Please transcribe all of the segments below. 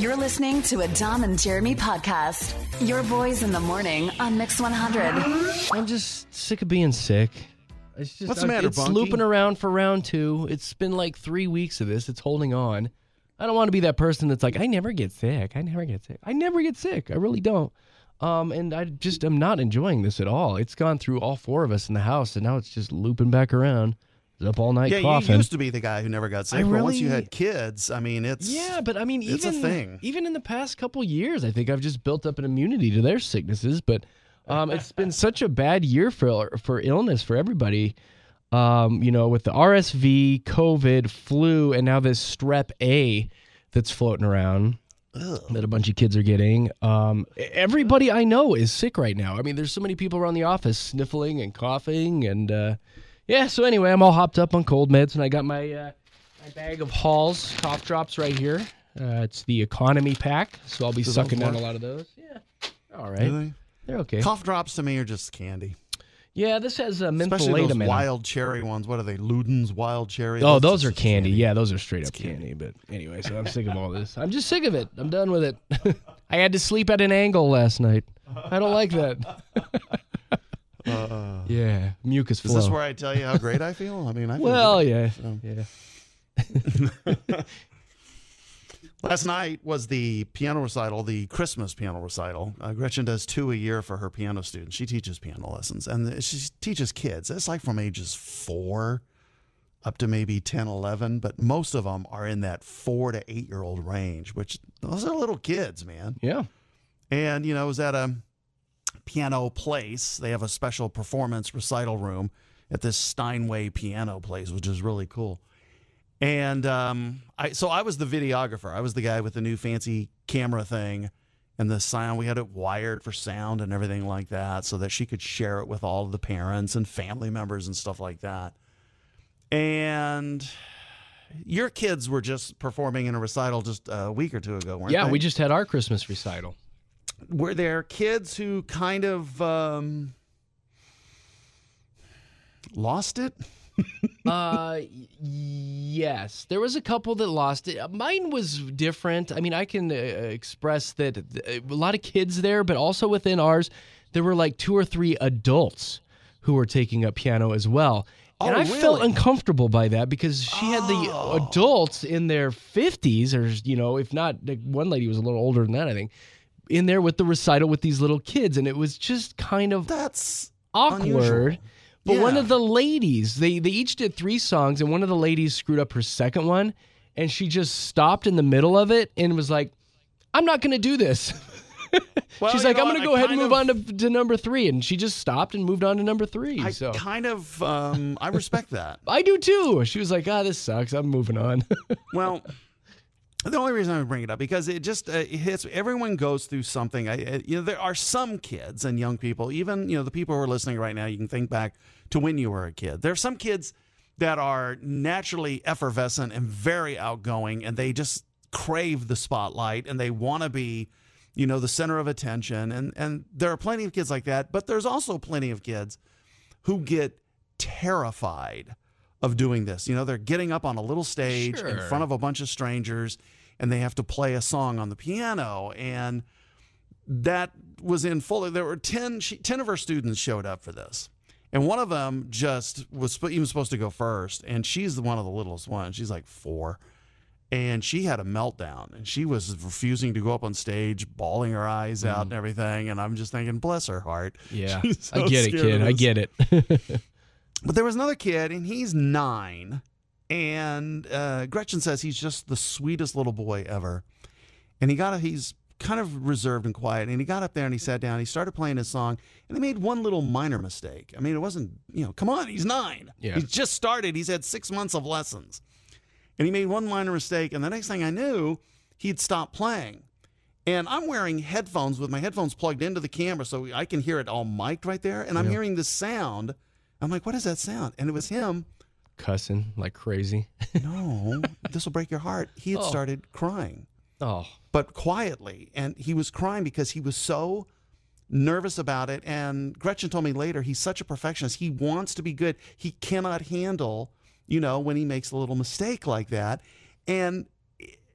You're listening to a Dom and Jeremy podcast. Your boys in the morning on Mix 100. I'm just sick of being sick. It's just, What's the matter, It's Bunky? looping around for round 2. It's been like 3 weeks of this. It's holding on. I don't want to be that person that's like, I never get sick. I never get sick. I really don't. And I just am not enjoying this at all. It's gone through all 4 of us in the house, and now it's just looping back around. It's up all night coughing. You used to be the guy who never got sick. But once you had kids, I mean, it's it's a thing. Even in the past couple years, I think I've just built up an immunity to their sicknesses. But it's been such a bad year for illness for everybody. With the RSV, COVID, flu, and now this strep A that's floating around. That a bunch of kids are getting. Everybody I know is sick right now. I mean, there's so many people around the office sniffling and coughing, and so anyway, I'm all hopped up on cold meds, and I got my bag of Hall's cough drops right here. It's the economy pack, so I'll be sucking down a lot of those. Yeah, all right. Really? They're okay. Cough drops to me are just candy. Yeah, this has mentholatum Especially those in them. wild cherry ones. What are they? Luden's wild cherry? Oh, those are candy. Yeah, those are straight up candy. But anyway, so I'm sick of all this. I'm just sick of it. I'm done with it. I had to sleep at an angle last night. I don't like that. Yeah, mucus flow. Is this where I tell you how great I feel? I mean, I feel great, yeah. So. Yeah. Last night was the piano recital, the Christmas piano recital. Gretchen does 2 a year for her piano students. She teaches piano lessons, and she teaches kids. It's like from ages 4 up to maybe 10, 11, but most of them are in that 4 to 8-year-old range, which those are little kids, man. Yeah. And, it was at a piano place. They have a special performance recital room at this Steinway piano place, which is really cool. And I was the videographer. I was the guy with the new fancy camera thing and the sound. We had it wired for sound and everything like that so that she could share it with all of the parents and family members and stuff like that. And your kids were just performing in a recital just a week or 2 ago, weren't they? Yeah, we just had our Christmas recital. Were there kids who kind of lost it? Yes, there was a couple that lost it. Mine was different. I mean, I can express that a lot of kids there, but also within ours, there were like 2 or 3 adults who were taking up piano as well. And I felt uncomfortable by that because she had the adults in their 50s, or, if not, one lady was a little older than that, I think, in there with the recital with these little kids. And it was just kind of awkward. Unusual. But one of the ladies, they each did 3 songs, and one of the ladies screwed up her second one, and she just stopped in the middle of it and was like, I'm not going to do this. She's like, I'm going to go ahead and move on to number 3. And she just stopped and moved on to number 3. I respect that. I do too. She was like, this sucks. I'm moving on. Well, the only reason I bring it up, because it just it hits, everyone goes through something. There are some kids and young people, even, the people who are listening right now, you can think back to when you were a kid. There are some kids that are naturally effervescent and very outgoing, and they just crave the spotlight, and they want to be, the center of attention. And there are plenty of kids like that, but there's also plenty of kids who get terrified of doing this. They're getting up on a little stage in front of a bunch of strangers, and they have to play a song on the piano. And that was in full. There were 10 of her students showed up for this. And one of them just was even supposed to go first. And she's one of the littlest ones. She's like 4. And she had a meltdown. And she was refusing to go up on stage, bawling her eyes out and everything. And I'm just thinking, bless her heart. Yeah, So I get it, kid. I get it. But there was another kid, and he's 9. And Gretchen says he's just the sweetest little boy ever. And he's kind of reserved and quiet. And he got up there and he sat down. He started playing his song, and he made one little minor mistake. I mean, it wasn't, come on, he's 9. Yeah. He's just started. He's had 6 months of lessons. And he made one minor mistake. And the next thing I knew, he'd stopped playing. And I'm wearing headphones with my headphones plugged into the camera so I can hear it all mic'd right there. And I'm hearing this sound. I'm like, what is that sound? And it was him. Cussing like crazy. No, this will break your heart. He had started crying. Oh. But quietly. And he was crying because he was so nervous about it. And Gretchen told me later, he's such a perfectionist. He wants to be good. He cannot handle, when he makes a little mistake like that. And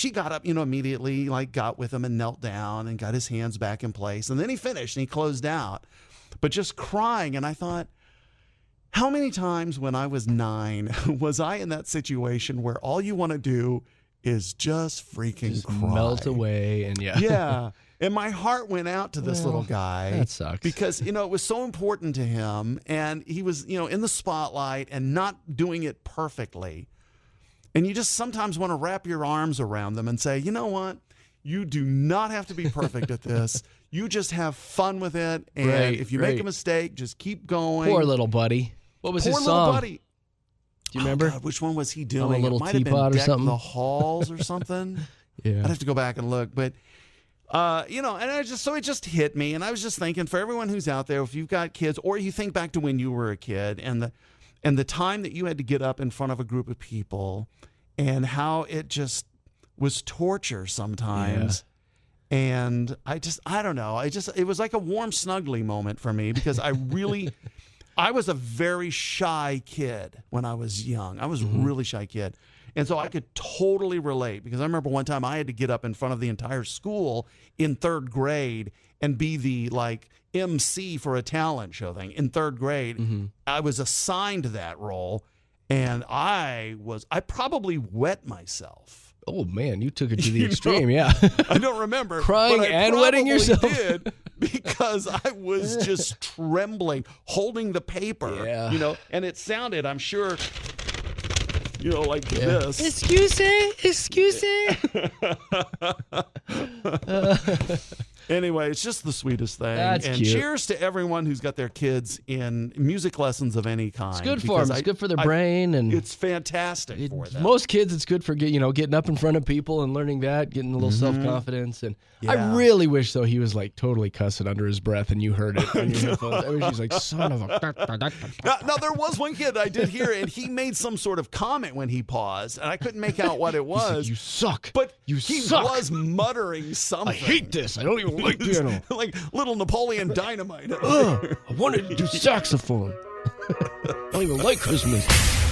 she got up, immediately, like got with him and knelt down and got his hands back in place. And then he finished and he closed out, but just crying. And I thought, how many times when I was 9 was I in that situation where all you want to do is just freaking cry? Melt away and Yeah. And my heart went out to this little guy. That sucks. Because, it was so important to him. And he was, in the spotlight and not doing it perfectly. And you just sometimes want to wrap your arms around them and say, you know what? You do not have to be perfect at this. You just have fun with it. And if you make a mistake, just keep going. Poor little buddy. What was his song? Poor little buddy. Do you remember? God, which one was he doing? A Little It might have been Teapot or Deck something? the Halls or something. Yeah. I'd have to go back and look. But, and so it just hit me. And I was just thinking, for everyone who's out there, if you've got kids, or you think back to when you were a kid and the time that you had to get up in front of a group of people and how it just was torture sometimes. Yeah. And I don't know. It was like a warm, snuggly moment for me because I was a very shy kid when I was young. I was a really shy kid. And so I could totally relate because I remember one time I had to get up in front of the entire school in 3rd grade and be the MC for a talent show thing in 3rd grade. Mm-hmm. I was assigned that role and I probably wet myself. Oh man, you took it to the extreme, yeah. I don't remember. Crying but I and wetting yourself. Did because I was just trembling, holding the paper, and it sounded, I'm sure, like this. Excuse me. Anyway, it's just the sweetest thing. That's and cute. Cheers to everyone who's got their kids in music lessons of any kind. It's good for them. It's good for their brain, and it's fantastic for them. Most kids, it's good for getting up in front of people and learning that, getting a little self-confidence. And I really wish though he was totally cussing under his breath, and you heard it on your headphones. I wish he's like, son of a. Now there was one kid I did hear, and he made some sort of comment when he paused, and I couldn't make out what it was. Like, you suck. But he was muttting something. I hate this. I don't even like piano. Like little Napoleon Dynamite. I wanted to do saxophone. I don't even like Christmas.